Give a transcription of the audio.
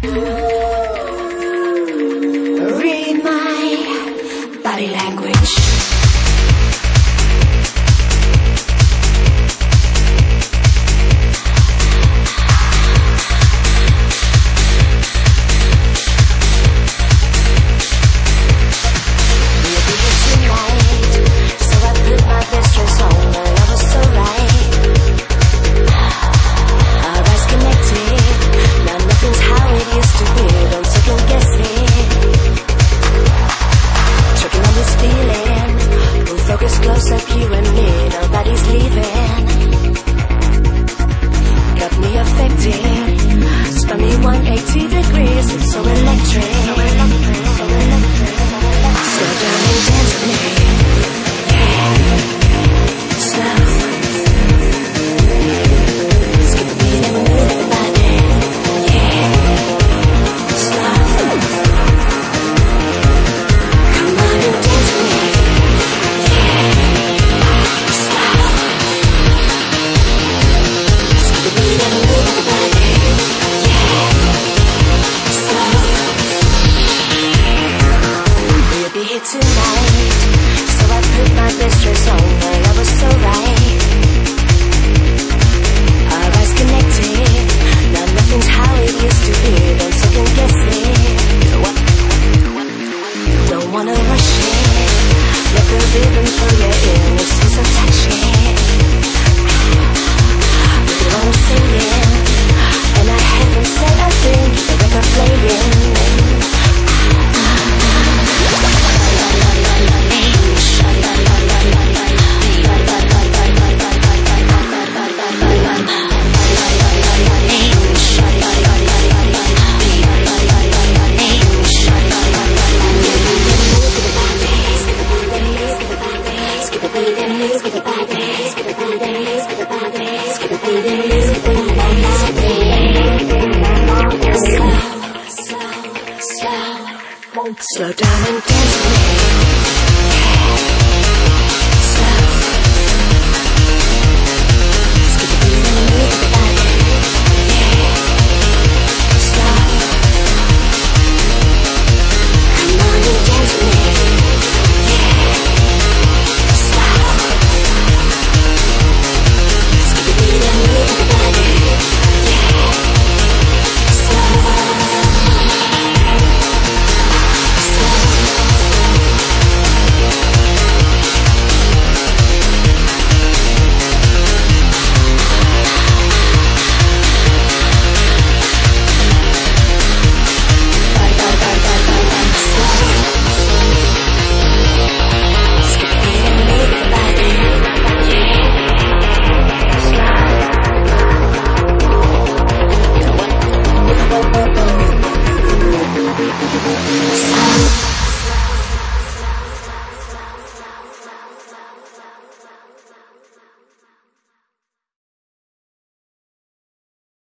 Read my body language. Close up, you and me, nobody's leaving. Got me affected, spun me 180 degrees, it's so electric. So darling, dance with me, yeah, slow. Skip the beat and move the body, yeah, slow. Come on and dance with me. Tonight, so I put my best dress on, and I was so right. Our eyes connected, now nothing's how it used to be. Don't second guess it. Don't wanna rush it. Let the rhythm pull you in. It seems so touchy. Look at what I'm singing, and I haven't said a thing. The record playing. Slow down and